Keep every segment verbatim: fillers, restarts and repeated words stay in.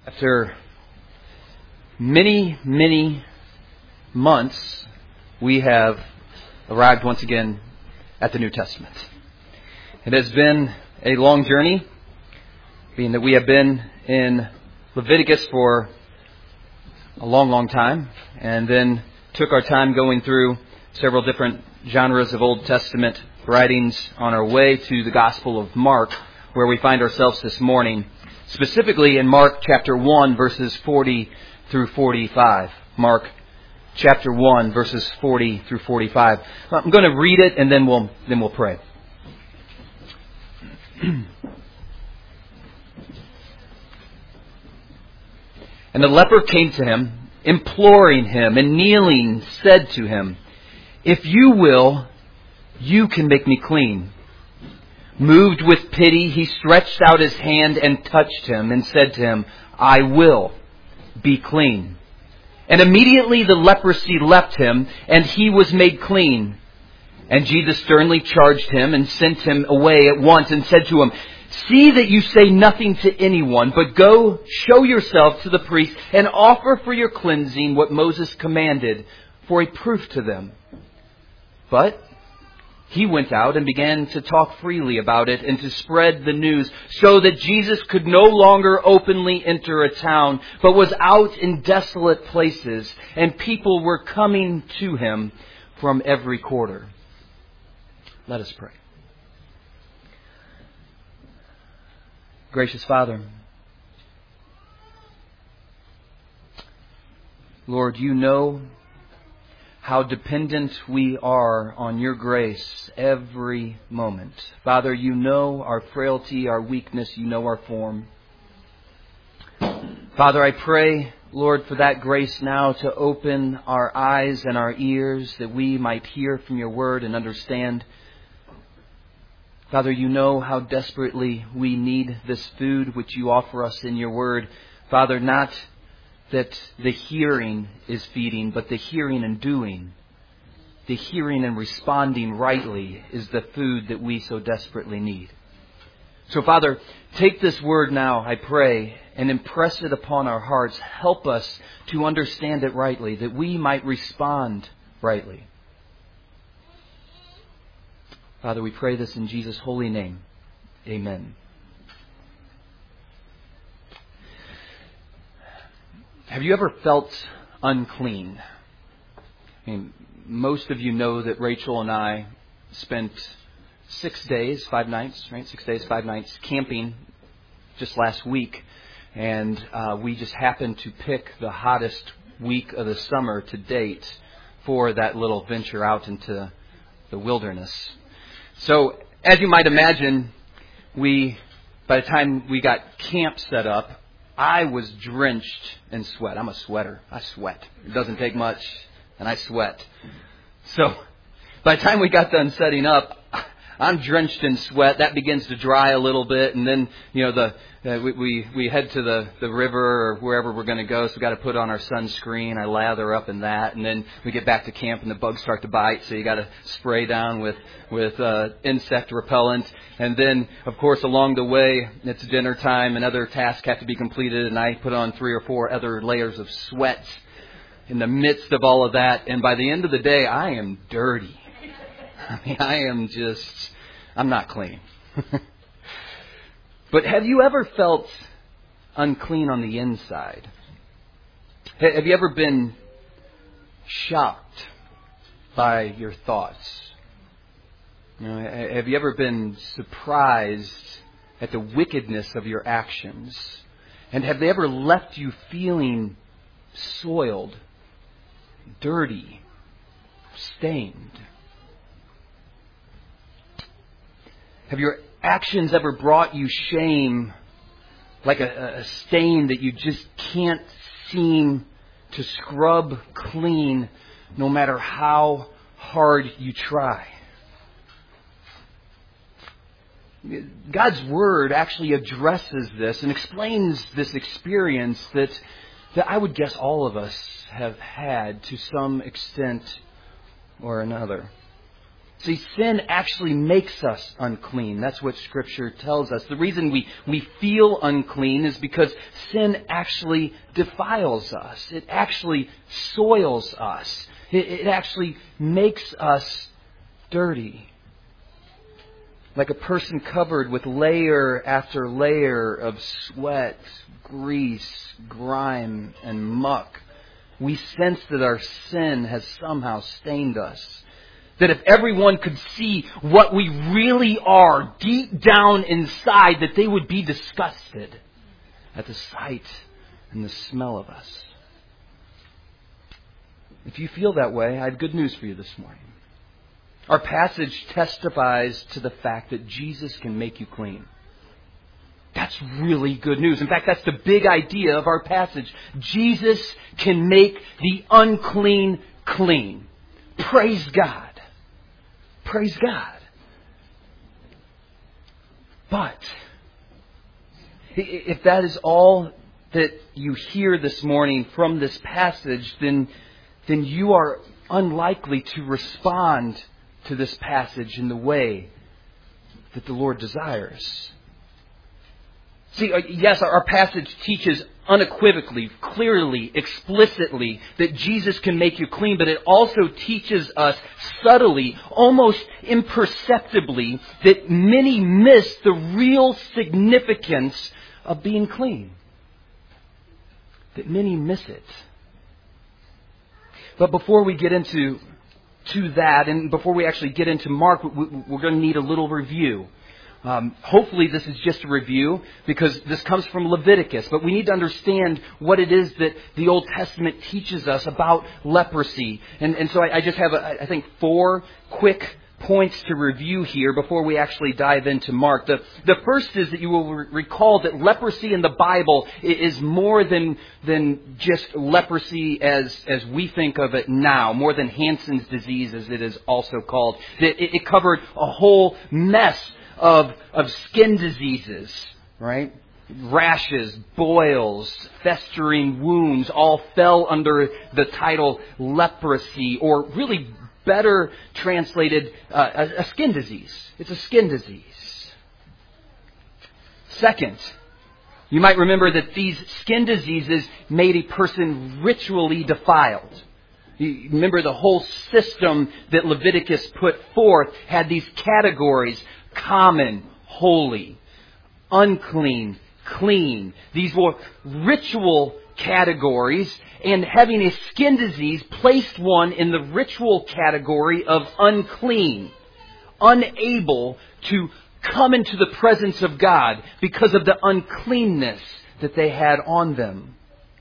After many, many months, we have arrived once again at the New Testament. It has been a long journey, being that we have been in Leviticus for a long, long time, and then took our time going through several different genres of Old Testament writings on our way to the Gospel of Mark, where we find ourselves this morning, specifically in Mark chapter one, verses forty through forty-five. Mark chapter one, verses forty through forty-five. I'm going to read it and then we'll then we'll pray. And the leper came to him, imploring him, and kneeling said to him, "If you will, you can make me clean." Moved with pity, he stretched out his hand and touched him and said to him, "I will, be clean." And immediately the leprosy left him, and he was made clean. And Jesus sternly charged him and sent him away at once and said to him, "See that you say nothing to anyone, but go show yourself to the priest and offer for your cleansing what Moses commanded for a proof to them." But he went out and began to talk freely about it and to spread the news, so that Jesus could no longer openly enter a town, but was out in desolate places, and people were coming to him from every quarter. Let us pray. Gracious Father, Lord, you know how dependent we are on your grace every moment. Father, you know our frailty, our weakness, you know our form. Father, I pray, Lord, for that grace now to open our eyes and our ears that we might hear from your word and understand. Father, you know how desperately we need this food which you offer us in your word. Father, not that the hearing is feeding, but the hearing and doing. The hearing and responding rightly is the food that we so desperately need. So, Father, take this word now, I pray, and impress it upon our hearts. Help us to understand it rightly, that we might respond rightly. Father, we pray this in Jesus' holy name. Amen. Have you ever felt unclean? I mean, most of you know that Rachel and I spent six days, five nights, right? Six days, five nights camping just last week. And uh, we just happened to pick the hottest week of the summer to date for that little venture out into the wilderness. So, as you might imagine, we, by the time we got camp set up, I was drenched in sweat. I'm a sweater. I sweat. It doesn't take much, and I sweat. So, by the time we got done setting up, I'm drenched in sweat. That begins to dry a little bit, and then, you know, the uh, we, we we head to the, the river or wherever we're going to go, so we've got to put on our sunscreen. I lather up in that, and then we get back to camp, and the bugs start to bite, so you got to spray down with, with uh, insect repellent. And then, of course, along the way, it's dinner time, and other tasks have to be completed, and I put on three or four other layers of sweat in the midst of all of that, and by the end of the day, I am dirty. I mean, I am just, I'm not clean. But have you ever felt unclean on the inside? Have you ever been shocked by your thoughts? You know, have you ever been surprised at the wickedness of your actions? And have they ever left you feeling soiled, dirty, stained? Have your actions ever brought you shame, like a, a stain that you just can't seem to scrub clean no matter how hard you try? God's Word actually addresses this and explains this experience that, that I would guess all of us have had to some extent or another. See, sin actually makes us unclean. That's what Scripture tells us. The reason we, we feel unclean is because sin actually defiles us. It actually soils us. It, it actually makes us dirty. Like a person covered with layer after layer of sweat, grease, grime, and muck. We sense that our sin has somehow stained us. That if everyone could see what we really are deep down inside, that they would be disgusted at the sight and the smell of us. If you feel that way, I have good news for you this morning. Our passage testifies to the fact that Jesus can make you clean. That's really good news. In fact, that's the big idea of our passage. Jesus can make the unclean clean. Praise God. Praise God. But if that is all that you hear this morning from this passage, then, then you are unlikely to respond to this passage in the way that the Lord desires. See, yes, our passage teaches unequivocally, clearly, explicitly that Jesus can make you clean, but it also teaches us subtly, almost imperceptibly, that many miss the real significance of being clean. That many miss it. But before we get into to that, and before we actually get into Mark, we're going to need a little review. Um, hopefully this is just a review because this comes from Leviticus, but we need to understand what it is that the Old Testament teaches us about leprosy. And, and so I, I just have, a, I think, four quick points to review here before we actually dive into Mark. The, the first is that you will re- recall that leprosy in the Bible is more than, than just leprosy as, as we think of it now, more than Hansen's disease as it is also called. It, it covered a whole mess of, of skin diseases, right? Rashes, boils, festering wounds all fell under the title leprosy, or really better translated, uh, a, a skin disease. It's a skin disease. Second, you might remember that these skin diseases made a person ritually defiled. You remember the whole system that Leviticus put forth had these categories: common, holy, unclean, clean. These were ritual categories, and having a skin disease placed one in the ritual category of unclean, unable to come into the presence of God because of the uncleanness that they had on them.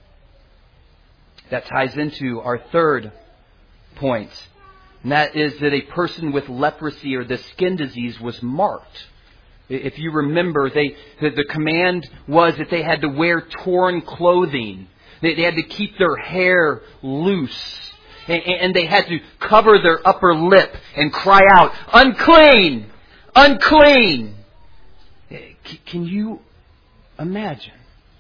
That ties into our third point, and that is that a person with leprosy or the skin disease was marked. If you remember, they the, the command was that they had to wear torn clothing. They, they had to keep their hair loose. And, and they had to cover their upper lip and cry out, "Unclean! Unclean!" Can you imagine?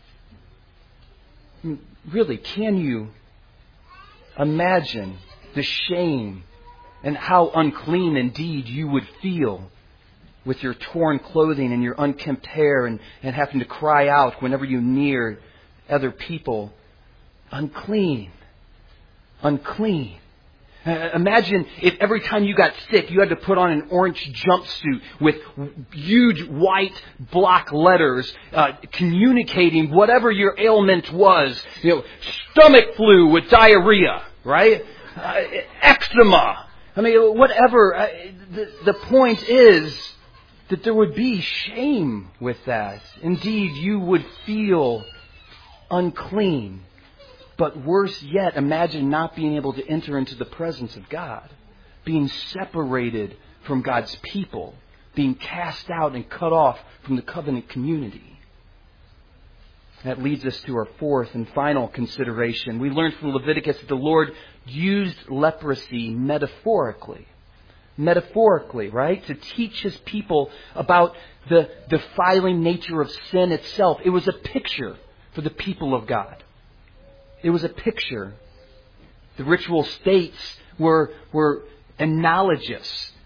Really, can you imagine the shame and how unclean indeed you would feel with your torn clothing and your unkempt hair, and, and having to cry out whenever you near other people, "Unclean, unclean." Uh, imagine if every time you got sick, you had to put on an orange jumpsuit with huge white block letters uh, communicating whatever your ailment was. You know, stomach flu with diarrhea, right? Uh, eczema. I mean, whatever. Uh, the, the point is that there would be shame with that. Indeed, you would feel unclean. But worse yet, imagine not being able to enter into the presence of God, being separated from God's people, being cast out and cut off from the covenant community. That leads us to our fourth and final consideration. We learned from Leviticus that the Lord used leprosy metaphorically. Metaphorically, right? To teach His people about the defiling nature of sin itself. It was a picture for the people of God. It was a picture. The ritual states were, were analogous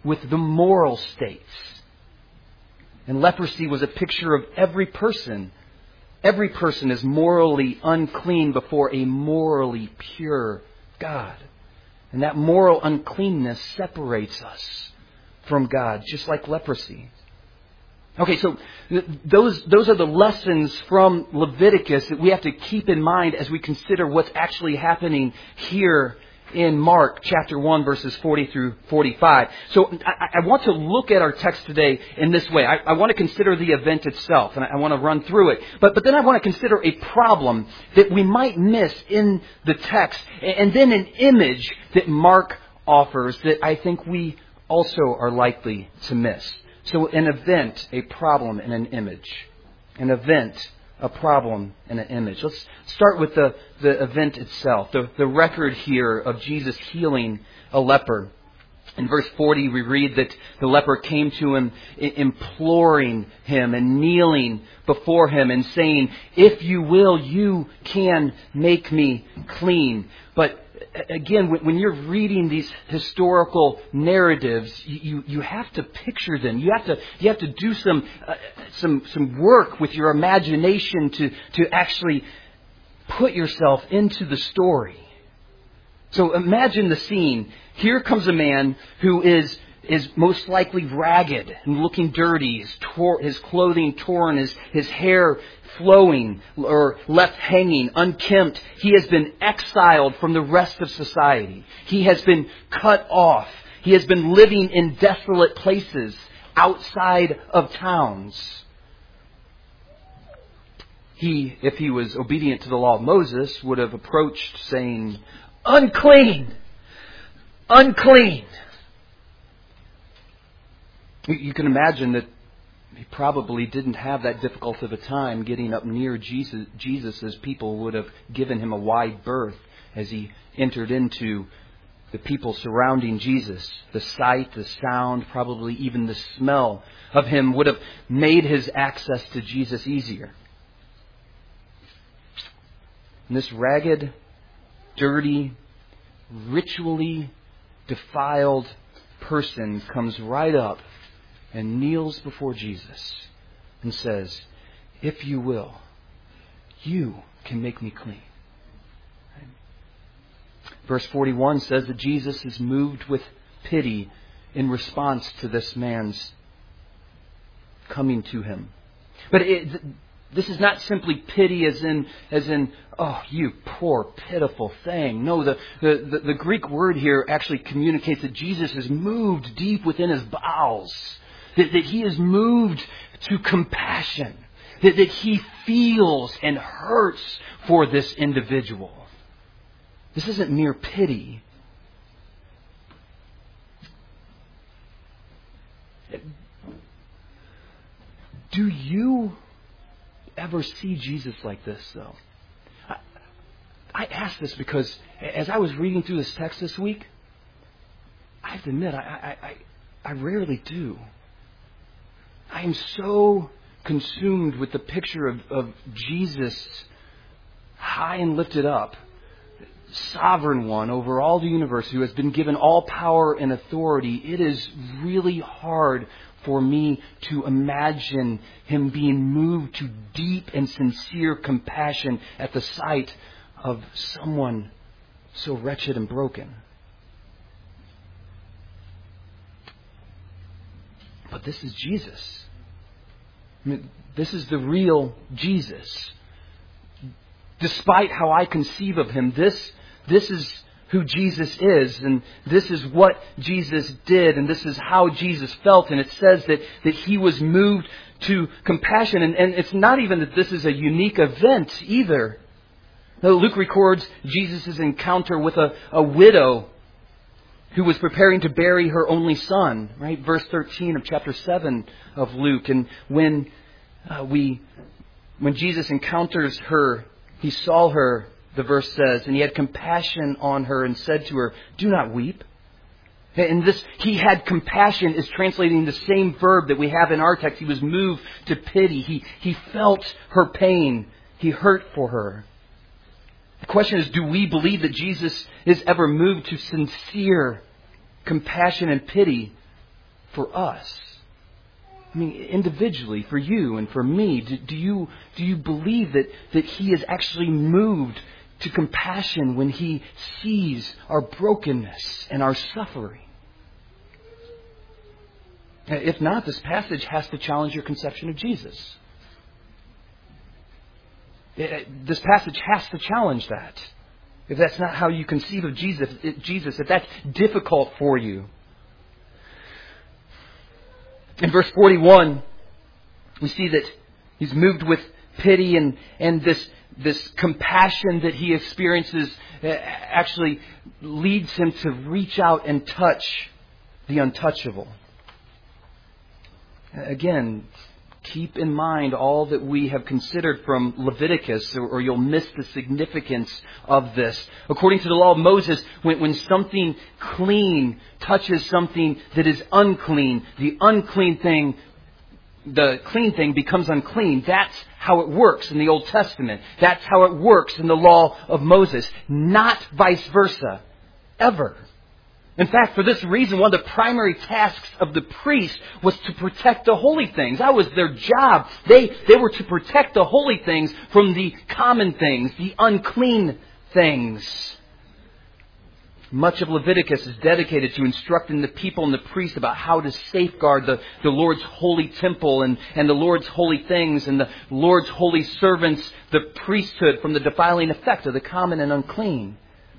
with the moral states. And leprosy was a picture of every person. Every person is morally unclean before a morally pure God. And that moral uncleanness separates us from God, just like leprosy. Okay, so th- those those are the lessons from Leviticus that we have to keep in mind as we consider what's actually happening here in Mark chapter one, verses forty through forty-five. So I, I want to look at our text today in this way. I, I want to consider the event itself, and I, I want to run through it. But, but then I want to consider a problem that we might miss in the text, and then an image that Mark offers that I think we also are likely to miss. So an event, a problem, and an image. An event, a problem, and an image. Let's start with the, the event itself, the, the record here of Jesus healing a leper. In verse forty, we read that the leper came to him imploring him and kneeling before him and saying, "If you will, you can make me clean." But again, when you're reading these historical narratives, you, you have to picture them. You have to you have to do some uh, some some work with your imagination to to actually put yourself into the story. So imagine the scene. Here comes a man who is is most likely ragged and looking dirty. His, tor- his clothing torn, his, his hair flowing or left hanging, unkempt. He has been exiled from the rest of society. He has been cut off. He has been living in desolate places outside of towns. He, if he was obedient to the law of Moses, would have approached saying, "Unclean! Unclean!" You can imagine that he probably didn't have that difficult of a time getting up near Jesus, Jesus as people would have given him a wide berth as he entered into the people surrounding Jesus. The sight, the sound, probably even the smell of him would have made his access to Jesus easier. And this ragged, dirty, ritually defiled person comes right up and kneels before Jesus and says, "If you will, you can make me clean." Right? Verse forty-one says that Jesus is moved with pity in response to this man's coming to him. But it, this is not simply pity as in, as in, "Oh, you poor, pitiful thing." No, the, the, the, the Greek word here actually communicates that Jesus is moved deep within his bowels. That, that he is moved to compassion. That, that he feels and hurts for this individual. This isn't mere pity. Do you ever see Jesus like this, though? I, I ask this because as I was reading through this text this week, I have to admit, I, I, I, I rarely do. I am so consumed with the picture of, of Jesus high and lifted up, sovereign one over all the universe, who has been given all power and authority. It is really hard for me to imagine him being moved to deep and sincere compassion at the sight of someone so wretched and broken. But this is Jesus. I mean, this is the real Jesus. Despite how I conceive of him, this, this is who Jesus is, and this is what Jesus did, and this is how Jesus felt. And it says that, that he was moved to compassion. And, and it's not even that this is a unique event either. No, Luke records Jesus' encounter with a, a widow who was preparing to bury her only son, right? Verse thirteen of chapter seven of Luke. And when uh, we, when Jesus encounters her, he saw her, the verse says, and he had compassion on her and said to her, "Do not weep." And this, he had compassion, is translating the same verb that we have in our text. He was moved to pity. He, he felt her pain. He hurt for her. The question is, do we believe that Jesus is ever moved to sincere compassion and pity for us? I mean, individually, for you and for me, do, do you do you believe that, that He is actually moved to compassion when He sees our brokenness and our suffering? If not, this passage has to challenge your conception of Jesus. This passage has to challenge that. If that's not how you conceive of Jesus, Jesus, if that's difficult for you. In verse forty-one, we see that He's moved with pity, and, and this, this compassion that He experiences actually leads Him to reach out and touch the untouchable. Again, keep in mind all that we have considered from Leviticus, or, or you'll miss the significance of this. According to the law of Moses, when, when something clean touches something that is unclean, the unclean thing, the clean thing becomes unclean. That's how it works in the Old Testament. That's how it works in the law of Moses. Not vice versa. Ever. In fact, for this reason, one of the primary tasks of the priest was to protect the holy things. That was their job. They, they were to protect the holy things from the common things, the unclean things. Much of Leviticus is dedicated to instructing the people and the priests about how to safeguard the, the Lord's holy temple and, and the Lord's holy things and the Lord's holy servants, the priesthood, from the defiling effect of the common and unclean.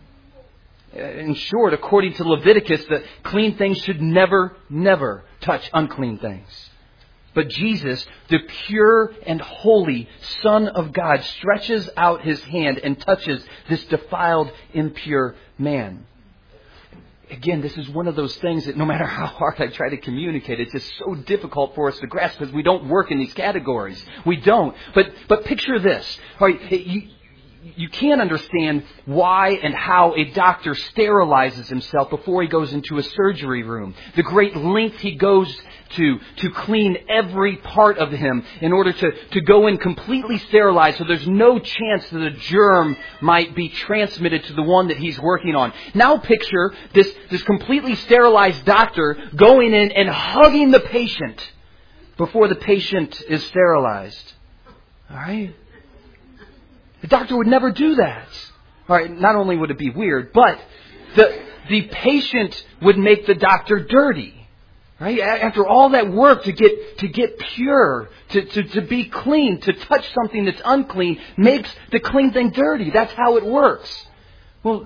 In short, according to Leviticus, the clean things should never, never touch unclean things. But Jesus, the pure and holy Son of God, stretches out His hand and touches this defiled, impure man. Again, this is one of those things that no matter how hard I try to communicate, it's just so difficult for us to grasp because we don't work in these categories. We don't. But but picture this. All right, you, You can't understand why and how a doctor sterilizes himself before he goes into a surgery room. The great length he goes to to clean every part of him in order to, to go in completely sterilized so there's no chance that a germ might be transmitted to the one that he's working on. Now picture this, this completely sterilized doctor going in and hugging the patient before the patient is sterilized. All right? The doctor would never do that. All right, not only would it be weird, but the the patient would make the doctor dirty. Right? After all that work to get to get pure, to, to, to be clean, to touch something that's unclean, makes the clean thing dirty. That's how it works. Well,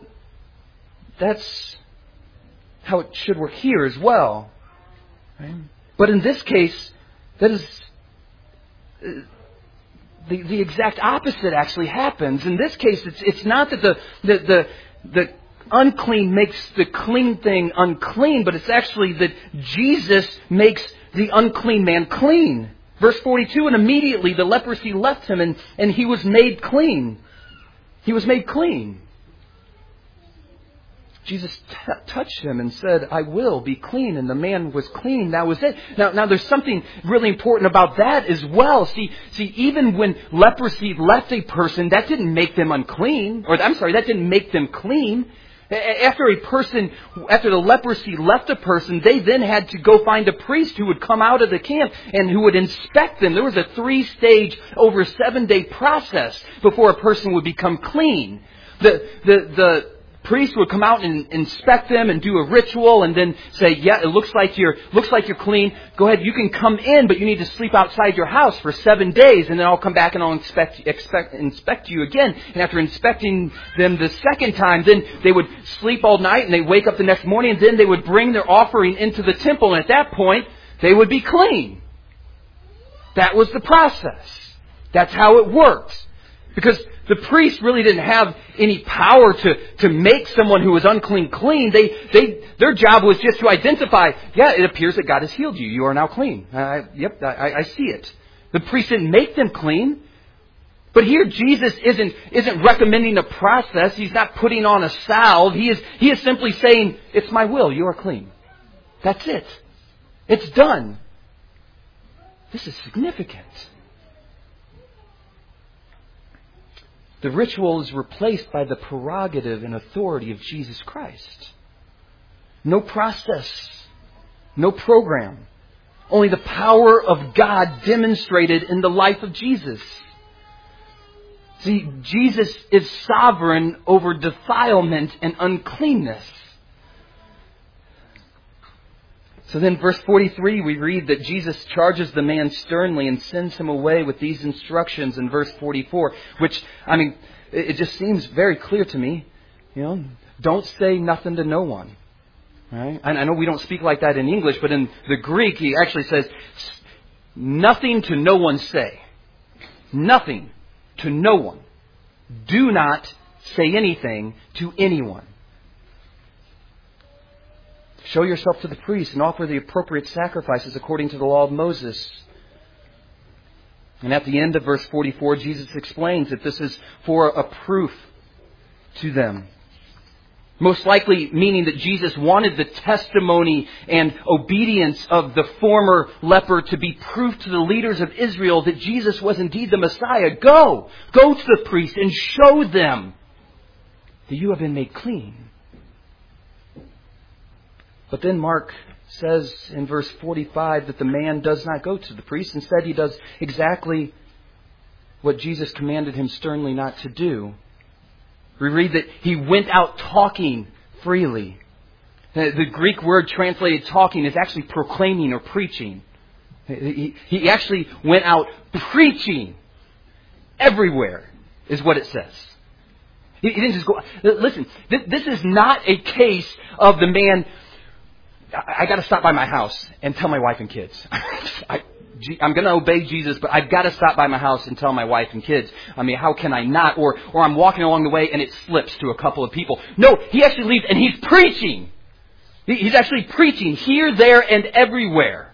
that's how it should work here as well. Right? But in this case, that is... Uh, The, the exact opposite actually happens. In this case, it's it's not that the, the the the unclean makes the clean thing unclean, but it's actually that Jesus makes the unclean man clean. Verse forty-two, and immediately the leprosy left him and, and he was made clean. He was made clean. Jesus t- touched him and said, I will be clean. And the man was clean. That was it. Now, now there's something really important about that as well. See, see, even when leprosy left a person, that didn't make them unclean. Or, I'm sorry, that didn't make them clean. After a person, after the leprosy left a person, they then had to go find a priest who would come out of the camp and who would inspect them. There was a three-stage, over seven-day process before a person would become clean. The, the, the, priest would come out and inspect them and do a ritual and then say, yeah, it looks like you're looks like you're clean. Go ahead, you can come in, but you need to sleep outside your house for seven days, and then I'll come back and I'll inspect, expect, inspect you again. And after inspecting them the second time, then they would sleep all night and they wake up the next morning, and then they would bring their offering into the temple, and at that point, they would be clean. That was the process. That's how it works. Because the priest really didn't have any power to, to make someone who was unclean clean. They, they, their job was just to identify, yeah, it appears that God has healed you. You are now clean. Uh, yep, I, I see it. The priest didn't make them clean. But here Jesus isn't, isn't recommending a process. He's not putting on a salve. He is, he is simply saying, it's my will. You are clean. That's it. It's done. This is significant. The ritual is replaced by the prerogative and authority of Jesus Christ. No process. No program. Only the power of God demonstrated in the life of Jesus. See, Jesus is sovereign over defilement and uncleanness. So then verse forty-three, we read that Jesus charges the man sternly and sends him away with these instructions in verse forty-four, which, I mean, it just seems very clear to me. You know, don't say nothing to no one. Right? I know we don't speak like that in English, but in the Greek, he actually says, nothing to no one say. Nothing to no one. Do not say anything to anyone. Show yourself to the priest and offer the appropriate sacrifices according to the law of Moses. And at the end of verse forty-four, Jesus explains that this is for a proof to them. Most likely meaning that Jesus wanted the testimony and obedience of the former leper to be proof to the leaders of Israel that Jesus was indeed the Messiah. Go! Go to the priest and show them that you have been made clean. But then Mark says in verse forty-five that the man does not go to the priest. Instead, he does exactly what Jesus commanded him sternly not to do. We read that he went out talking freely. The Greek word translated talking is actually proclaiming or preaching. He, he actually went out preaching everywhere, is what it says. He, he didn't just go... Listen, this is not a case of the man... I, I got to stop by my house and tell my wife and kids. I, I'm going to obey Jesus, but I've got to stop by my house and tell my wife and kids. I mean, how can I not? Or or I'm walking along the way and it slips to a couple of people. No, he actually leaves and he's preaching. He, he's actually preaching here, there, and everywhere.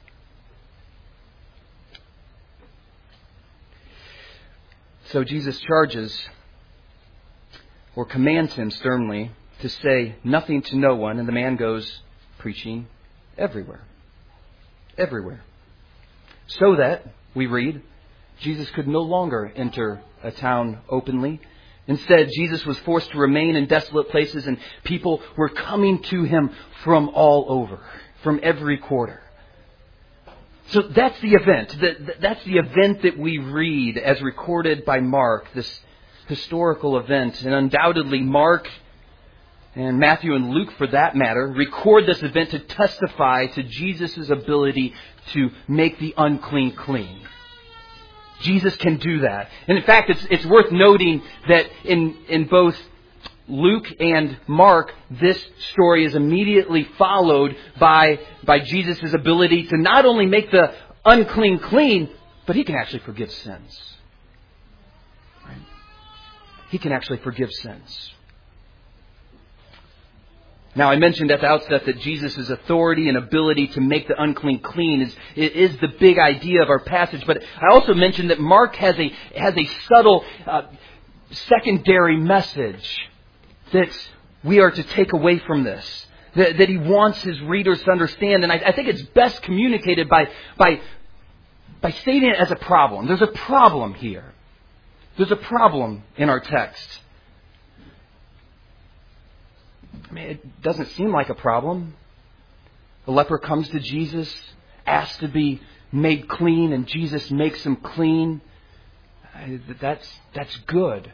So Jesus charges or commands him sternly to say nothing to no one, and the man goes preaching everywhere. Everywhere. So that, we read, Jesus could no longer enter a town openly. Instead, Jesus was forced to remain in desolate places, and people were coming to him from all over, from every quarter. So that's the event. That's the event that we read as recorded by Mark, this historical event. And undoubtedly, Mark and Matthew and Luke, for that matter, record this event to testify to Jesus' ability to make the unclean clean. Jesus can do that. And in fact, it's it's worth noting that in, in both Luke and Mark, this story is immediately followed by, by Jesus' ability to not only make the unclean clean, but he can actually forgive sins. Right? He can actually forgive sins. Now, I mentioned at the outset that Jesus' authority and ability to make the unclean clean is, is the big idea of our passage. But I also mentioned that Mark has a, has a subtle uh, secondary message that we are to take away from this. That, that he wants his readers to understand. And I, I think it's best communicated by, by, by stating it as a problem. There's a problem here. There's a problem in our text. I mean, it doesn't seem like a problem. The leper comes to Jesus, asks to be made clean, and Jesus makes him clean. That's, that's good.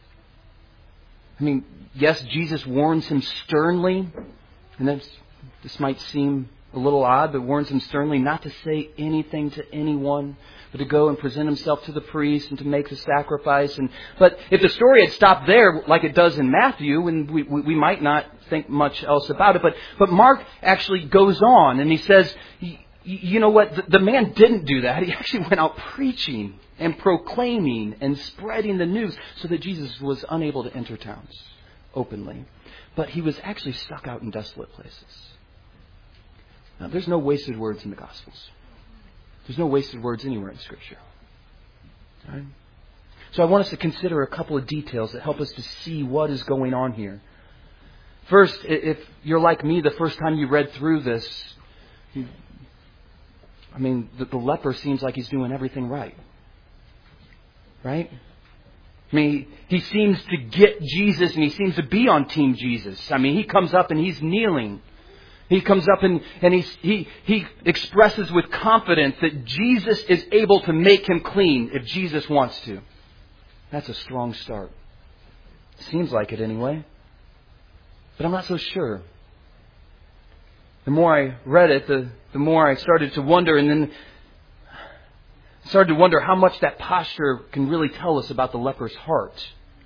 I mean, yes, Jesus warns him sternly, and that's, this might seem a little odd, but warns him sternly not to say anything to anyone, but to go and present himself to the priest and to make the sacrifice. And but if the story had stopped there, like it does in Matthew, and we, we, we might not think much else about it. But but Mark actually goes on and he says, you know what? The, the man didn't do that. He actually went out preaching and proclaiming and spreading the news so that Jesus was unable to enter towns openly. But he was actually stuck out in desolate places. Now, there's no wasted words in the Gospels. There's no wasted words anywhere in Scripture. All right? So I want us to consider a couple of details that help us to see what is going on here. First, if you're like me, the first time you read through this, you, I mean, the, the leper seems like he's doing everything right. Right? I mean, he seems to get Jesus and he seems to be on Team Jesus. I mean, he comes up and he's kneeling. He comes up and, and he, he, he expresses with confidence that Jesus is able to make him clean if Jesus wants to. That's a strong start. Seems like it anyway. But I'm not so sure. The more I read it, the, the more I started to wonder, and then started to wonder how much that posture can really tell us about the leper's heart.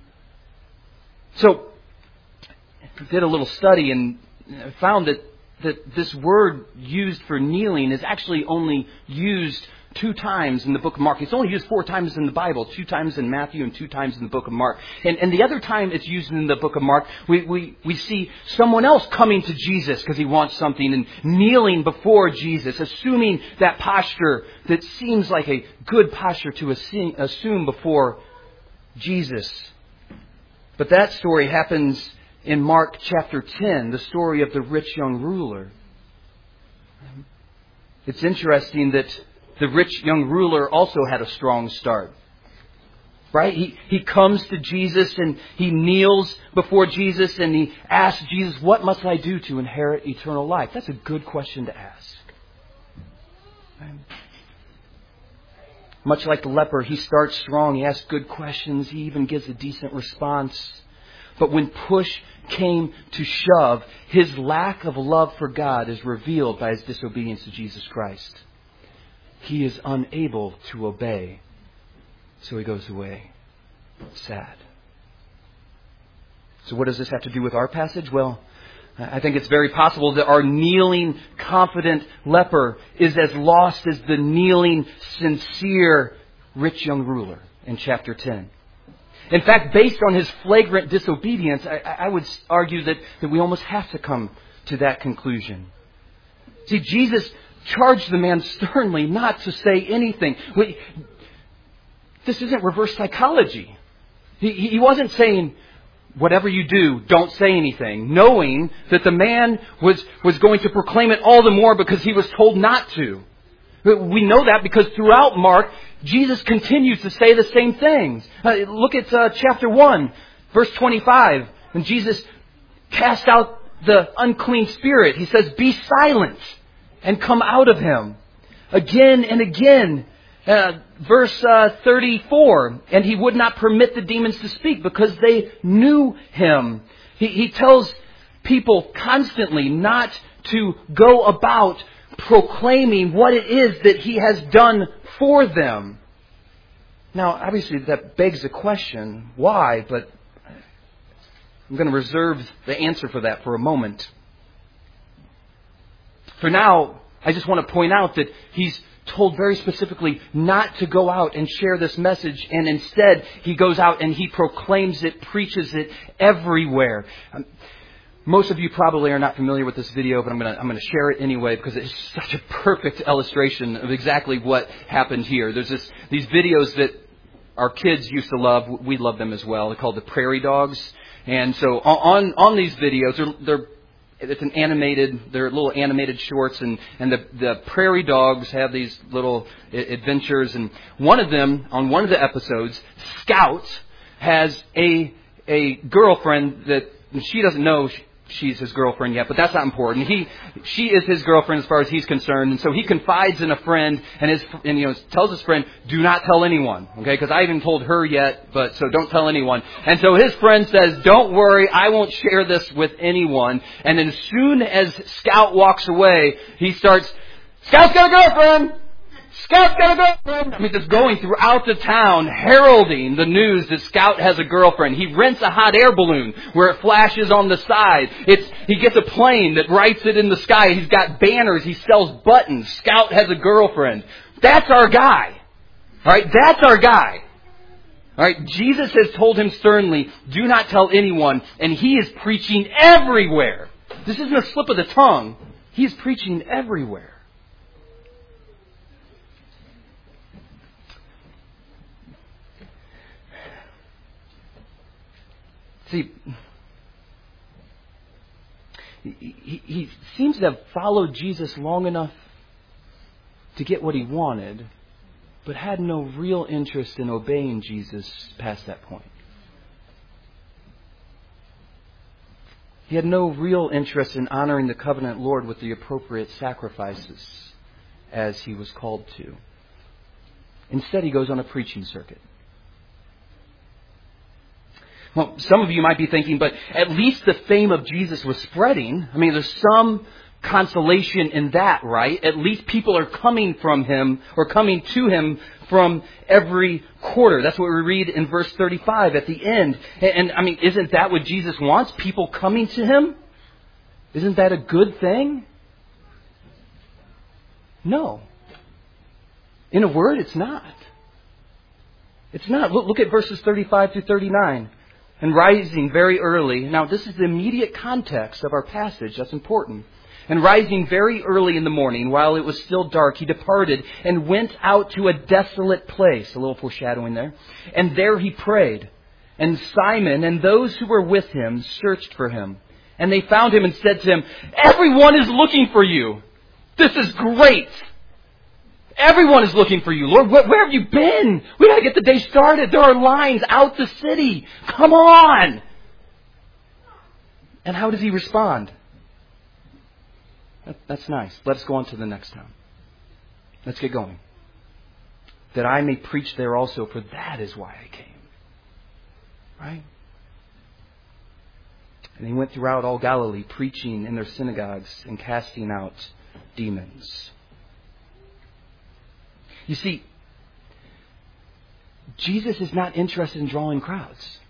So, I did a little study and found that, that this word used for kneeling is actually only used two times in the book of Mark. It's only used four times in the Bible, two times in Matthew and two times in the book of Mark. And, and the other time it's used in the book of Mark, we, we, we see someone else coming to Jesus because he wants something and kneeling before Jesus, assuming that posture that seems like a good posture to assume, assume before Jesus. But that story happens in Mark chapter ten, the story of the rich young ruler. It's interesting that the rich young ruler also had a strong start. Right? He, he comes to Jesus and he kneels before Jesus and he asks Jesus, what must I do to inherit eternal life? That's a good question to ask. Right? Much like the leper, he starts strong. He asks good questions. He even gives a decent response. But when push came to shove, his lack of love for God is revealed by his disobedience to Jesus Christ. He is unable to obey. So he goes away. Sad. So what does this have to do with our passage? Well, I think it's very possible that our kneeling, confident leper is as lost as the kneeling, sincere, rich young ruler in chapter ten. In fact, based on his flagrant disobedience, I, I would argue that, that we almost have to come to that conclusion. See, Jesus charged the man sternly not to say anything. We, this isn't reverse psychology. He, he wasn't saying, whatever you do, don't say anything, knowing that the man was, was going to proclaim it all the more because he was told not to. We know that because throughout Mark, Jesus continues to say the same things. Uh, look at uh, chapter one, verse twenty-five. When Jesus cast out the unclean spirit, he says, be silent and come out of him. Again and again, uh, verse uh, thirty-four, and he would not permit the demons to speak because they knew him. He, he tells people constantly not to go about proclaiming what it is that he has done for them. Now, obviously, that begs the question, why? But I'm going to reserve the answer for that for a moment. For now, I just want to point out that he's told very specifically not to go out and share this message, and instead he goes out and he proclaims it, preaches it everywhere. Um, Most of you probably are not familiar with this video, but I'm going to I'm going to share it anyway because it's such a perfect illustration of exactly what happened here. There's this these videos that our kids used to love. We love them as well. They're called the Prairie Dogs. And so on on these videos, they're, they're it's an animated. They're little animated shorts, and and the the Prairie Dogs have these little adventures. And one of them, on one of the episodes, Scout has a a girlfriend that she doesn't know. She, She's his girlfriend yet, but that's not important. He, she is his girlfriend as far as he's concerned, and so he confides in a friend, and his, and you know, tells his friend, "Do not tell anyone, okay? Because I haven't told her yet, but so don't tell anyone." And so his friend says, "Don't worry, I won't share this with anyone." And then as soon as Scout walks away, he starts, "Scout's got a girlfriend! Scout's got a girlfriend!" I mean, just going throughout the town, heralding the news that Scout has a girlfriend. He rents a hot air balloon where it flashes on the side. It's He gets a plane that writes it in the sky. He's got banners. He sells buttons. Scout has a girlfriend. That's our guy. All right, that's our guy. All right, Jesus has told him sternly, do not tell anyone, and he is preaching everywhere. This isn't a slip of the tongue. He is preaching everywhere. See, he, he, he seems to have followed Jesus long enough to get what he wanted, but had no real interest in obeying Jesus past that point. He had no real interest in honoring the covenant Lord with the appropriate sacrifices as he was called to. Instead, he goes on a preaching circuit. Well, some of you might be thinking, but at least the fame of Jesus was spreading. I mean, there's some consolation in that, right? At least people are coming from him or coming to him from every quarter. That's what we read in verse thirty-five at the end. And, and I mean, isn't that what Jesus wants? People coming to him? Isn't that a good thing? No. In a word, it's not. It's not. Look, look at verses thirty-five through thirty-nine. And rising very early. Now, this is the immediate context of our passage. That's important. And rising very early in the morning, while it was still dark, he departed and went out to a desolate place. A little foreshadowing there. And there he prayed. And Simon and those who were with him searched for him. And they found him and said to him, "Everyone is looking for you. This is great. Everyone is looking for you. Lord, where, where have you been? We got to get the day started. There are lines out the city. Come on." And how does he respond? That, that's nice. Let us go on to the next town. Let's get going. "That I may preach there also, for that is why I came." Right? And he went throughout all Galilee, preaching in their synagogues and casting out demons. You see, Jesus is not interested in drawing crowds.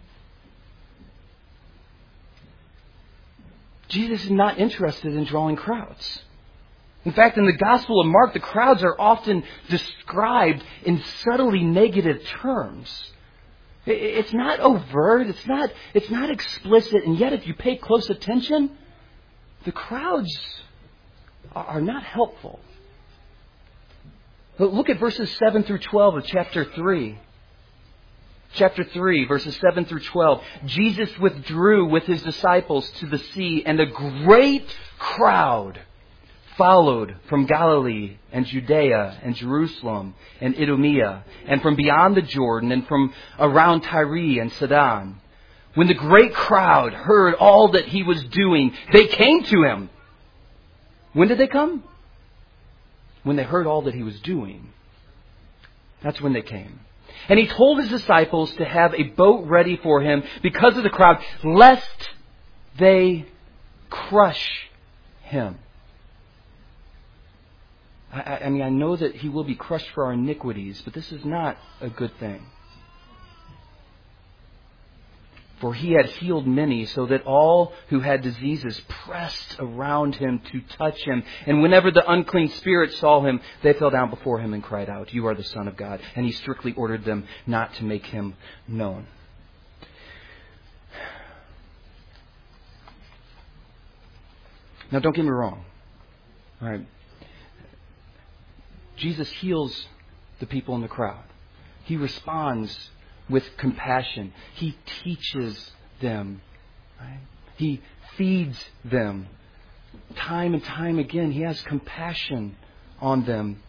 Jesus is not interested in drawing crowds. In fact, in the Gospel of Mark, the crowds are often described in subtly negative terms. It's not overt, it's not, it's not explicit, and yet if you pay close attention, the crowds are not helpful. Look at verses seven through twelve of chapter three. Chapter three, verses seven through twelve. "Jesus withdrew with his disciples to the sea, and a great crowd followed from Galilee and Judea and Jerusalem and Idumea, and from beyond the Jordan, and from around Tyre and Sidon. When the great crowd heard all that he was doing, they came to him." When did they come? When they heard all that he was doing. That's when they came. "And he told his disciples to have a boat ready for him because of the crowd, lest they crush him." I, I mean, I know that he will be crushed for our iniquities, but this is not a good thing. "For he had healed many, so that all who had diseases pressed around him to touch him. And whenever the unclean spirits saw him, they fell down before him and cried out, 'You are the Son of God.' And he strictly ordered them not to make him known." Now, don't get me wrong. All right. Jesus heals the people in the crowd. He responds with compassion. He teaches them. Right? He feeds them. Time and time again, he has compassion on them.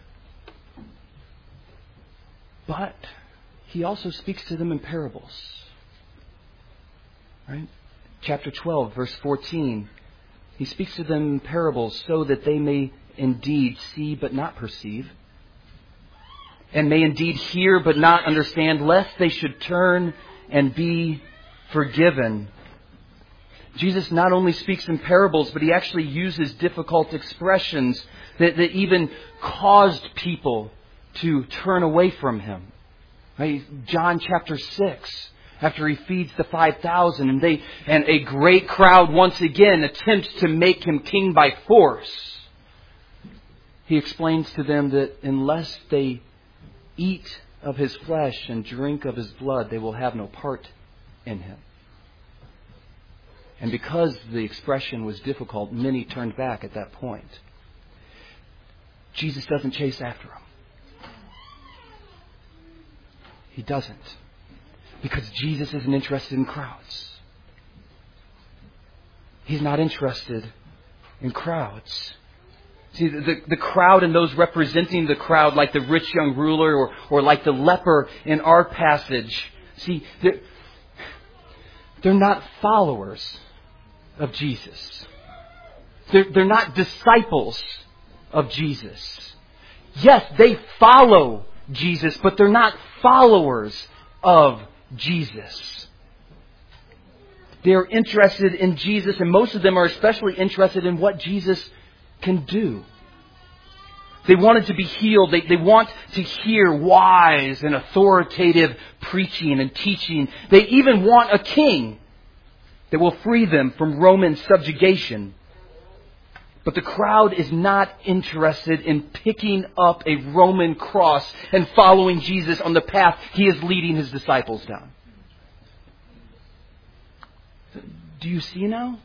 But he also speaks to them in parables. Right? Chapter twelve, verse fourteen. He speaks to them in parables so that they may indeed see but not perceive, and may indeed hear but not understand, lest they should turn and be forgiven. Jesus not only speaks in parables, but he actually uses difficult expressions that, that even caused people to turn away from him. Right? John chapter six, after he feeds the five thousand, and they and a great crowd once again attempts to make him king by force. He explains to them that unless they eat of his flesh and drink of his blood, they will have no part in him. And because the expression was difficult, many turned back at that point. Jesus doesn't chase after them. He doesn't. Because Jesus isn't interested in crowds. He's not interested in crowds. See, the, the, the crowd and those representing the crowd, like the rich young ruler or, or like the leper in our passage, see, they're, they're not followers. of Jesus. They're, they're not disciples of Jesus. Yes, they follow Jesus, but they're not followers of Jesus. They're interested in Jesus, and most of them are especially interested in what Jesus can do. They wanted to be healed. They, they want to hear wise and authoritative preaching and teaching. They even want a king that will free them from Roman subjugation. But the crowd is not interested in picking up a Roman cross and following Jesus on the path He is leading His disciples down. Do you see now?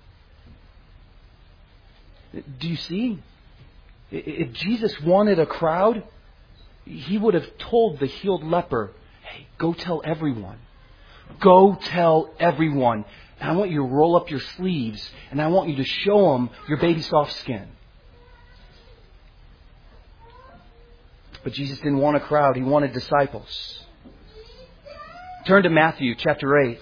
Do you see? If Jesus wanted a crowd, He would have told the healed leper, hey, go tell everyone. Go tell everyone. And I want you to roll up your sleeves, and I want you to show them your baby soft skin. But Jesus didn't want a crowd. He wanted disciples. Turn to Matthew chapter eight.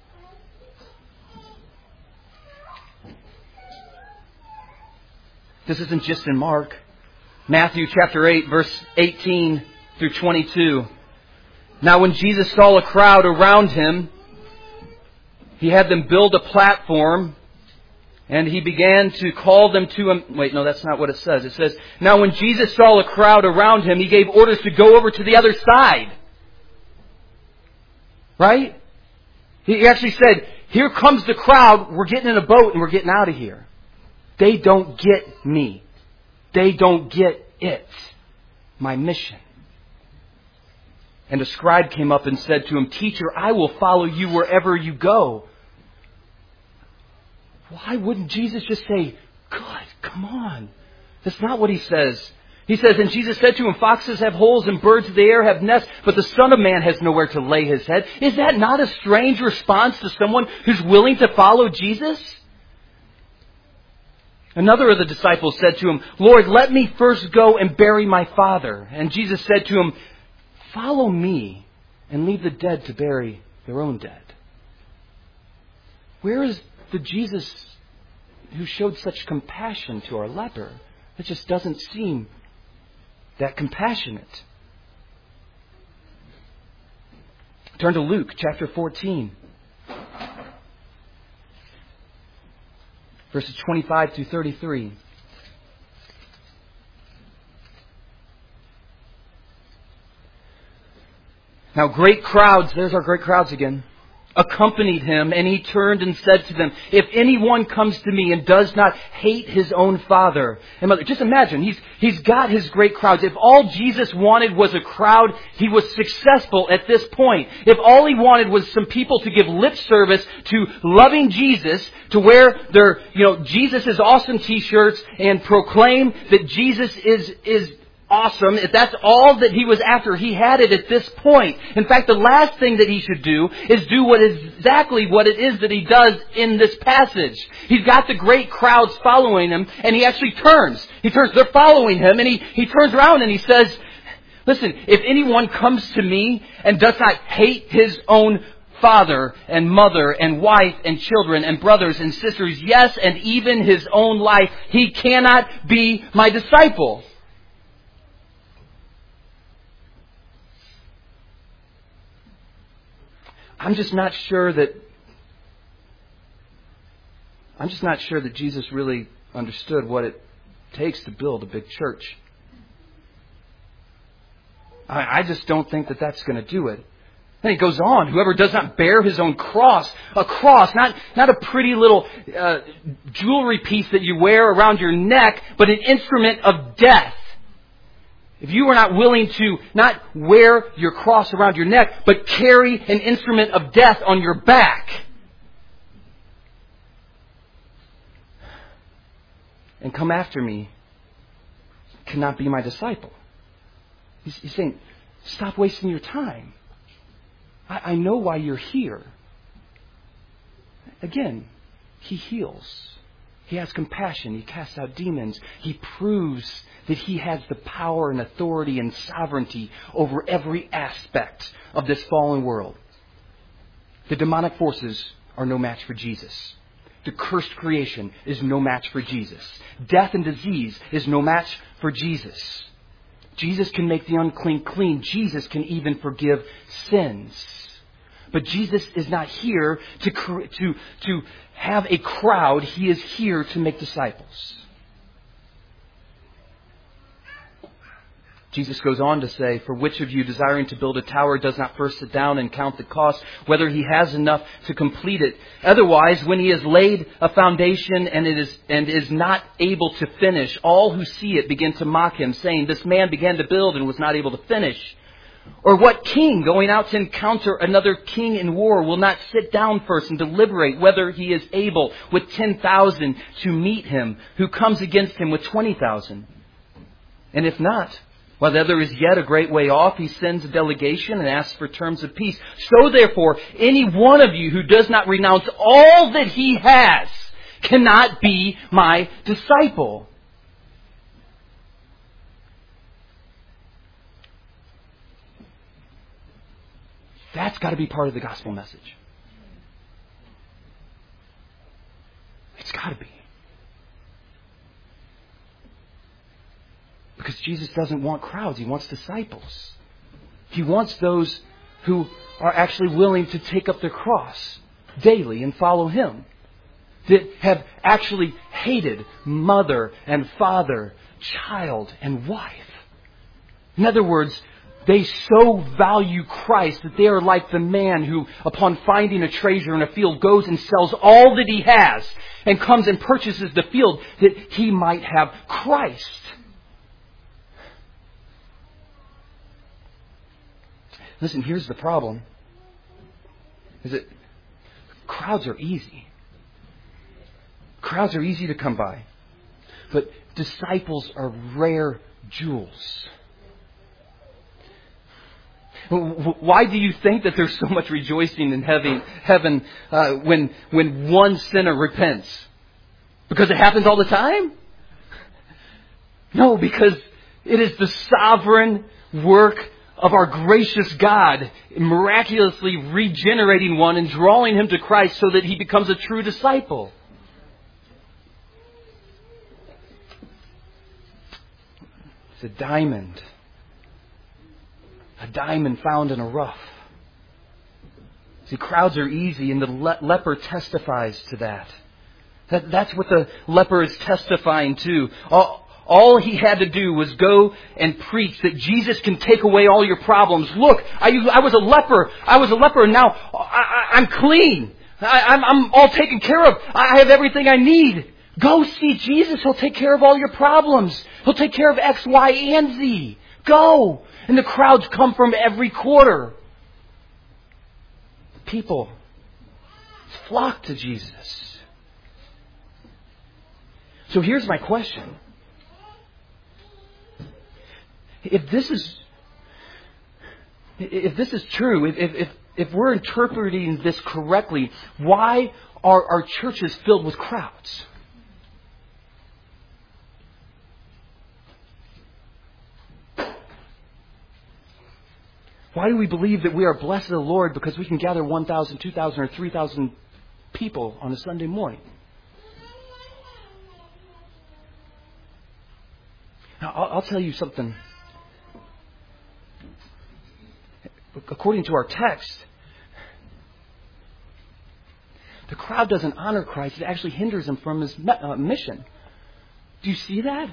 This isn't just in Mark. Matthew chapter eight, verse eighteen through twenty-two. Now when Jesus saw a crowd around Him, He had them build a platform, and He began to call them to Him. Wait, no, that's not what it says. It says, now when Jesus saw a crowd around Him, He gave orders to go over to the other side. Right? He actually said, here comes the crowd. We're getting in a boat and we're getting out of here. They don't get me. They don't get it. My mission. And a scribe came up and said to Him, Teacher, I will follow you wherever you go. Why wouldn't Jesus just say, good, come on. That's not what He says. He says, and Jesus said to him, foxes have holes and birds of the air have nests, but the Son of Man has nowhere to lay His head. Is that not a strange response to someone who's willing to follow Jesus? Another of the disciples said to Him, Lord, let me first go and bury my father. And Jesus said to him, follow me and leave the dead to bury their own dead. Where is the Jesus who showed such compassion to our leper? It just doesn't seem that compassionate. Turn to Luke chapter fourteen. Verses twenty-five through thirty-three. Now great crowds, there's our great crowds again, accompanied Him, and He turned and said to them, if anyone comes to me and does not hate his own father and mother, just imagine, he's, he's got his great crowds. If all Jesus wanted was a crowd, He was successful at this point. If all He wanted was some people to give lip service to loving Jesus, to wear their, you know, Jesus is awesome t-shirts and proclaim that Jesus is, is awesome. If that's all that He was after, He had it at this point. In fact, the last thing that He should do is do what is exactly what it is that He does in this passage. He's got the great crowds following Him, and He actually turns. He turns. They're following Him, and He, he turns around and He says, listen, if anyone comes to me and does not hate his own father and mother and wife and children and brothers and sisters, yes, and even his own life, he cannot be my disciple. I'm just not sure that I'm just not sure that Jesus really understood what it takes to build a big church. I, I just don't think that that's going to do it. Then He goes on, whoever does not bear his own cross, a cross, not, not a pretty little uh, jewelry piece that you wear around your neck, but an instrument of death. If you are not willing to not wear your cross around your neck, but carry an instrument of death on your back, and come after me, cannot be my disciple. He's, he's saying, stop wasting your time. I, I know why you're here. Again, He heals. He has compassion. He casts out demons. He proves that He has the power and authority and sovereignty over every aspect of this fallen world. The demonic forces are no match for Jesus. the cursed creation is no match for Jesus. Death and disease is no match for Jesus. Jesus can make the unclean clean. Jesus can even forgive sins. But Jesus is not here to, to, to have a crowd. He is here to make disciples. Jesus goes on to say, for which of you desiring to build a tower does not first sit down and count the cost, whether he has enough to complete it? Otherwise, when he has laid a foundation and it is and is not able to finish, all who see it begin to mock him, saying, this man began to build and was not able to finish. Or what king going out to encounter another king in war will not sit down first and deliberate whether he is able with ten thousand to meet him who comes against him with twenty thousand? And if not, while the other is yet a great way off, he sends a delegation and asks for terms of peace. So therefore, any one of you who does not renounce all that he has cannot be my disciple. That's got to be part of the gospel message. It's got to be. Because Jesus doesn't want crowds. He wants disciples. He wants those who are actually willing to take up their cross daily and follow Him. That have actually hated mother and father, child and wife. In other words, they so value Christ that they are like the man who, upon finding a treasure in a field, goes and sells all that he has and comes and purchases the field that he might have Christ. Listen, here's the problem. Is that crowds are easy. Crowds are easy to come by. But disciples are rare jewels. Why do you think that there's so much rejoicing in heaven, heaven uh, when when one sinner repents? Because it happens all the time? No, because it is the sovereign work of our gracious God miraculously regenerating one and drawing him to Christ so that he becomes a true disciple. It's a diamond. A diamond found in a rough. See, crowds are easy, and the le- leper testifies to that. that. That's what the leper is testifying to. All, all he had to do was go and preach that Jesus can take away all your problems. Look, I, I was a leper. I was a leper, and now I, I, I'm clean. I, I'm, I'm all taken care of. I have everything I need. Go see Jesus. He'll take care of all your problems. He'll take care of X, Y, and Z. Go. And the crowds come from every quarter. People flock to Jesus. So here's my question. If this is if this is true, if if if we're interpreting this correctly, why are our churches filled with crowds? Why do we believe that we are blessed of the Lord because we can gather one thousand, two thousand, or three thousand people on a Sunday morning? Now, I'll, I'll tell you something. According to our text, the crowd doesn't honor Christ. It actually hinders him from his mission. Do you see that?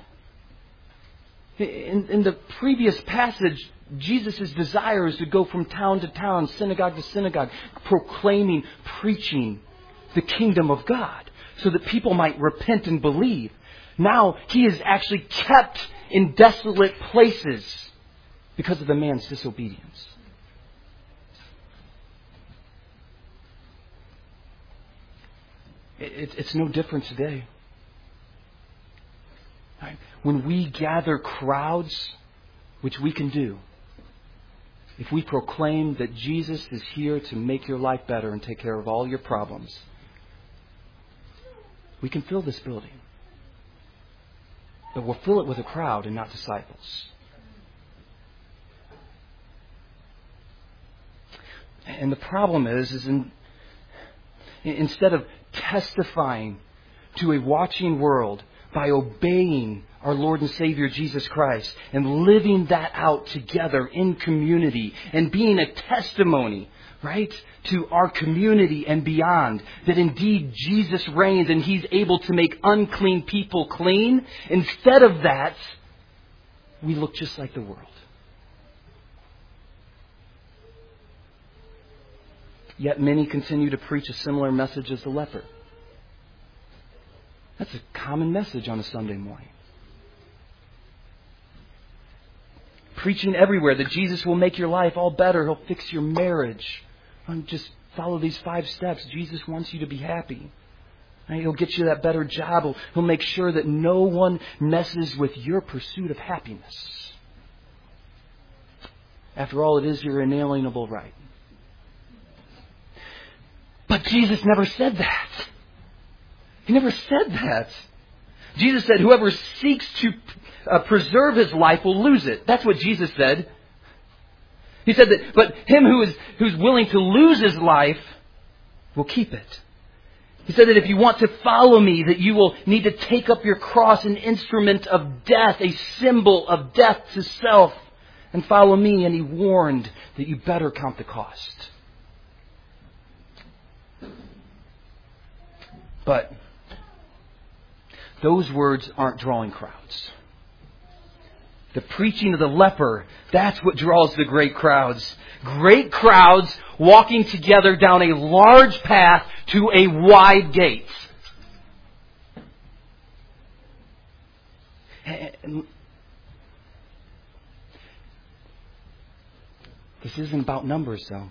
In, in the previous passage, Jesus' desire is to go from town to town, synagogue to synagogue, proclaiming, preaching the kingdom of God so that people might repent and believe. Now he is actually kept in desolate places because of the man's disobedience. It, it's no different today. Right? When we gather crowds, which we can do, if we proclaim that Jesus is here to make your life better and take care of all your problems, we can fill this building. But we'll fill it with a crowd and not disciples. And the problem is, is in, instead of testifying to a watching world by obeying our Lord and Savior Jesus Christ and living that out together in community and being a testimony, right, to our community and beyond, that indeed Jesus reigns and He's able to make unclean people clean. Instead of that, we look just like the world. Yet many continue to preach a similar message as the leper. That's a common message on a Sunday morning. Preaching everywhere that Jesus will make your life all better. He'll fix your marriage. And just follow these five steps. Jesus wants you to be happy. And He'll get you that better job. He'll, he'll make sure that no one messes with your pursuit of happiness. After all, it is your inalienable right. But Jesus never said that. He never said that. Jesus said, whoever seeks to uh, preserve his life will lose it. That's what Jesus said. He said that, but him who is who's willing to lose his life will keep it. He said that if you want to follow me, that you will need to take up your cross, an instrument of death, a symbol of death to self, and follow me. And He warned that you better count the cost. But those words aren't drawing crowds. The preaching of the leper, that's what draws the great crowds. Great crowds walking together down a large path to a wide gate. And this isn't about numbers, though.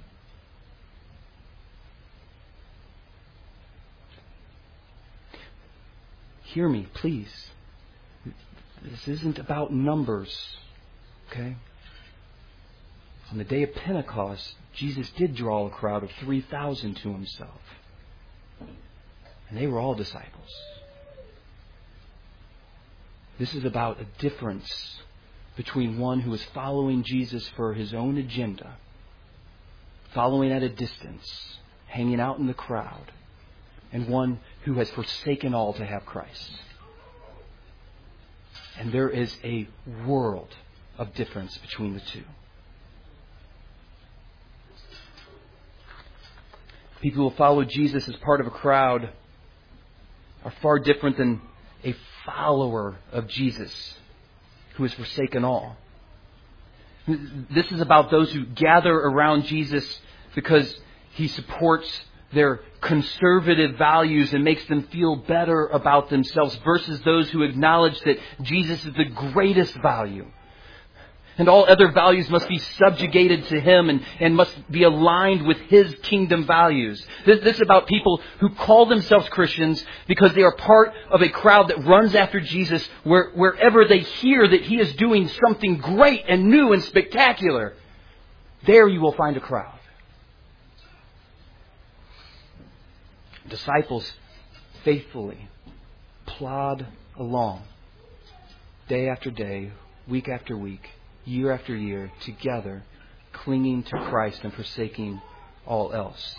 Hear me, please. This isn't about numbers, okay? On the day of Pentecost, Jesus did draw a crowd of three thousand to Himself. And they were all disciples. This is about a difference between one who is following Jesus for his own agenda, following at a distance, hanging out in the crowd, and one who has forsaken all to have Christ. And there is a world of difference between the two. People who follow Jesus as part of a crowd are far different than a follower of Jesus who has forsaken all. This is about those who gather around Jesus because He supports their conservative values and makes them feel better about themselves, versus those who acknowledge that Jesus is the greatest value. And all other values must be subjugated to Him and, and must be aligned with His kingdom values. This, this is about people who call themselves Christians because they are part of a crowd that runs after Jesus where, wherever they hear that He is doing something great and new and spectacular. There you will find a crowd. Disciples faithfully plod along day after day, week after week, year after year, together, clinging to Christ and forsaking all else.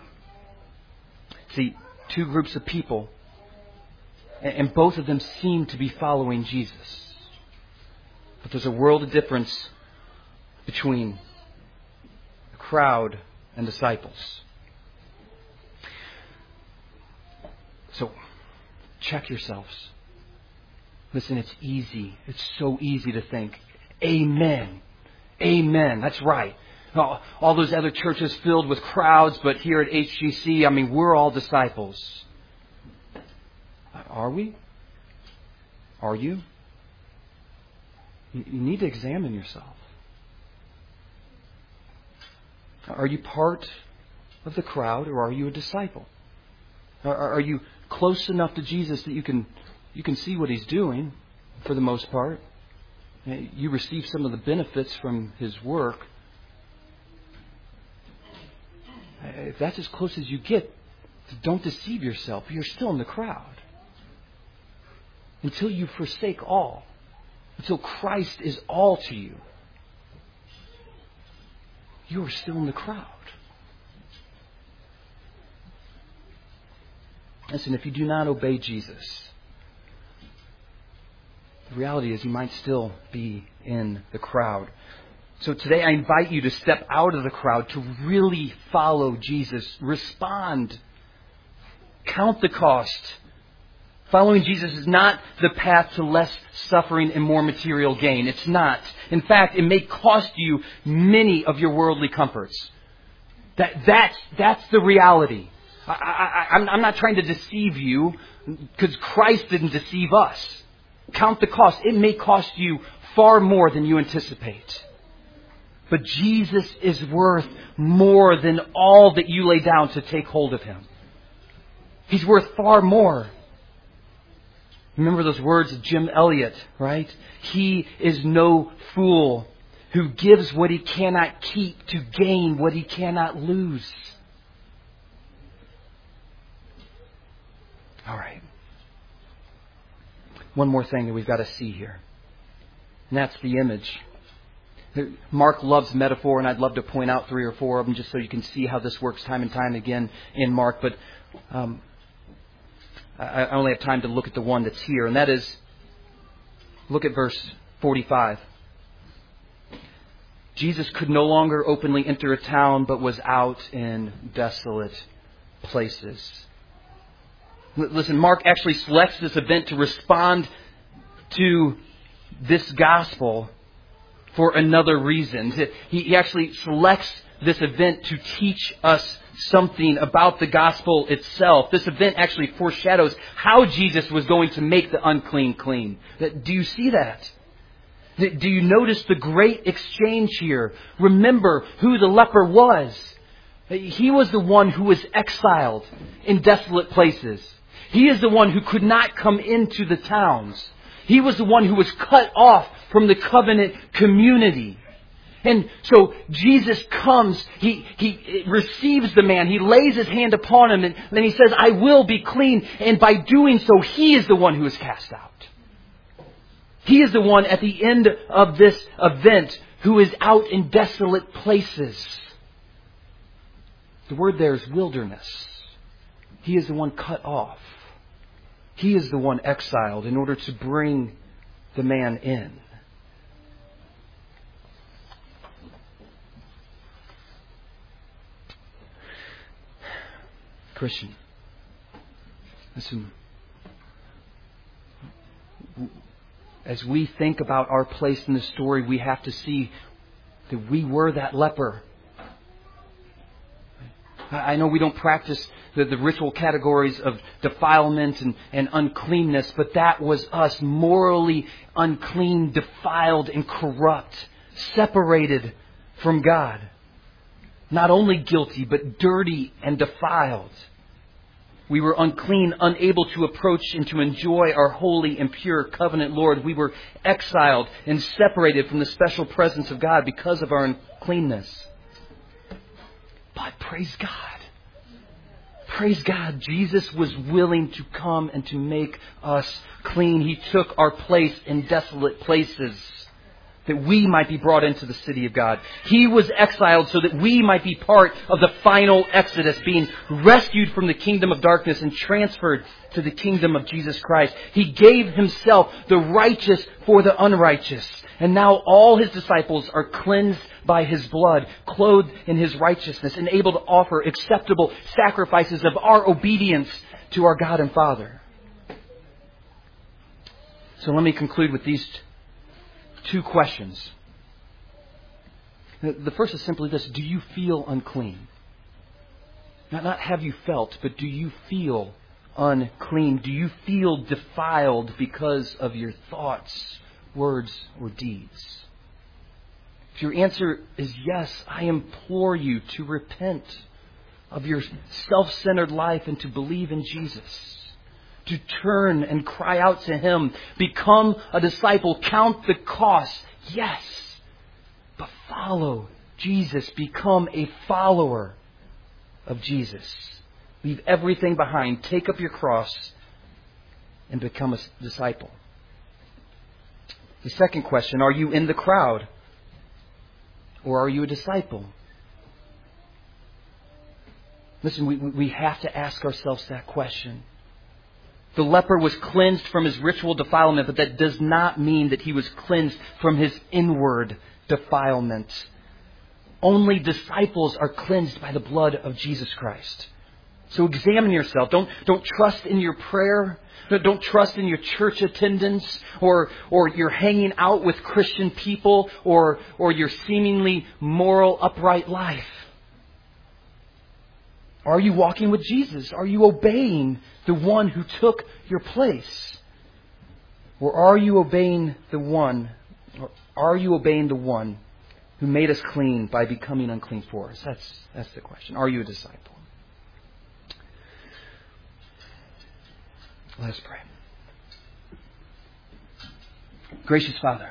See, two groups of people, and both of them seem to be following Jesus. But there's a world of difference between the crowd and disciples. So, check yourselves. Listen, it's easy. It's so easy to think, Amen. Amen. That's right. All, all those other churches filled with crowds, but here at H G C, I mean, we're all disciples. Are we? Are you? You, you need to examine yourself. Are you part of the crowd, or are you a disciple? Are, are you close enough to Jesus that you can you can see what He's doing, for the most part? You receive some of the benefits from His work. If that's as close as you get, don't deceive yourself. You're still in the crowd. Until you forsake all. Until Christ is all to you. You are still in the crowd. Listen, if you do not obey Jesus, the reality is you might still be in the crowd. So today I invite you to step out of the crowd, to really follow Jesus. Respond. Count the cost. Following Jesus is not the path to less suffering and more material gain. It's not. In fact, it may cost you many of your worldly comforts. That, that's, that's the reality. I, I, I'm, I'm not trying to deceive you, because Christ didn't deceive us. Count the cost. It may cost you far more than you anticipate. But Jesus is worth more than all that you lay down to take hold of Him. He's worth far more. Remember those words of Jim Elliot, right? He is no fool who gives what he cannot keep to gain what he cannot lose. All right. One more thing that we've got to see here. And that's the image. Mark loves metaphor, and I'd love to point out three or four of them just so you can see how this works time and time again in Mark. But um, I only have time to look at the one that's here, and that is, look at verse forty-five. Jesus could no longer openly enter a town, but was out in desolate places. Listen, Mark actually selects this event to respond to this gospel for another reason. He actually selects this event to teach us something about the gospel itself. This event actually foreshadows how Jesus was going to make the unclean clean. Do you see that? Do you notice the great exchange here? Remember who the leper was. He was the one who was exiled in desolate places. He is the one who could not come into the towns. He was the one who was cut off from the covenant community. And so Jesus comes, he, he receives the man, he lays his hand upon him, and then he says, I will be clean. And by doing so, he is the one who is cast out. He is the one at the end of this event who is out in desolate places. The word there is wilderness. He is the one cut off. He is the one exiled in order to bring the man in. Christian, listen. As we think about our place in the story, we have to see that we were that leper. I know we don't practice the, the ritual categories of defilement and, and uncleanness, but that was us, morally unclean, defiled, and corrupt, separated from God. Not only guilty, but dirty and defiled. We were unclean, unable to approach and to enjoy our holy and pure covenant Lord. We were exiled and separated from the special presence of God because of our uncleanness. But praise God. Praise God. Jesus was willing to come and to make us clean. He took our place in desolate places that we might be brought into the city of God. He was exiled so that we might be part of the final exodus, being rescued from the kingdom of darkness and transferred to the kingdom of Jesus Christ. He gave Himself, the righteous for the unrighteous. And now all His disciples are cleansed by His blood, clothed in His righteousness, and able to offer acceptable sacrifices of our obedience to our God and Father. So let me conclude with these two questions. The first is simply this: do you feel unclean? Not, not have you felt, but do you feel unclean? Do you feel defiled because of your thoughts, words, or deeds? If your answer is yes, I implore you to repent of your self-centered life and to believe in Jesus. To turn and cry out to Him. Become a disciple. Count the cost. Yes. But follow Jesus. Become a follower of Jesus. Leave everything behind. Take up your cross and become a disciple. The second question: are you in the crowd? Or are you a disciple? Listen, we, we have to ask ourselves that question. The leper was cleansed from his ritual defilement, but that does not mean that he was cleansed from his inward defilement. Only disciples are cleansed by the blood of Jesus Christ. So examine yourself. Don't, don't trust in your prayer. Don't trust in your church attendance or, or your hanging out with Christian people or, or your seemingly moral, upright life. Are you walking with Jesus? Are you obeying the one who took your place? Or are you obeying the one, or are you obeying the one who made us clean by becoming unclean for us? That's, that's the question. Are you a disciple? Let us pray. Gracious Father,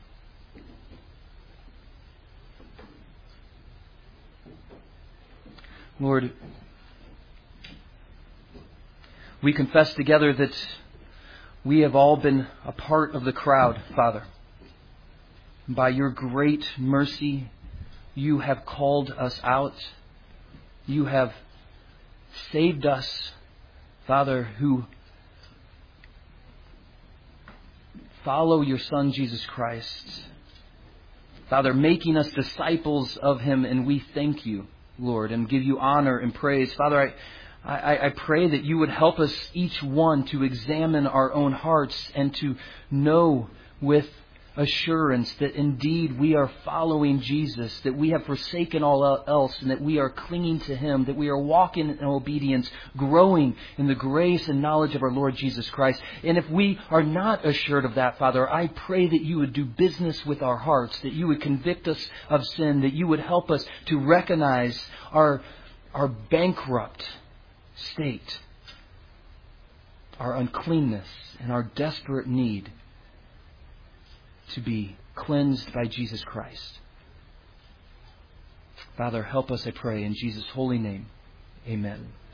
Lord, we confess together that we have all been a part of the crowd, Father. By your great mercy, you have called us out. You have saved us, Father, who follow your Son, Jesus Christ. Father, making us disciples of Him, and we thank you, Lord, and give you honor and praise. Father, I, I, I pray that you would help us each one to examine our own hearts and to know with assurance that indeed we are following Jesus, that we have forsaken all else, and that we are clinging to Him, that we are walking in obedience, growing in the grace and knowledge of our Lord Jesus Christ. And if we are not assured of that, Father, I pray that you would do business with our hearts, that you would convict us of sin, that you would help us to recognize our, our bankrupt state, our uncleanness, and our desperate need to be cleansed by Jesus Christ. Father, help us, I pray, in Jesus' holy name. Amen.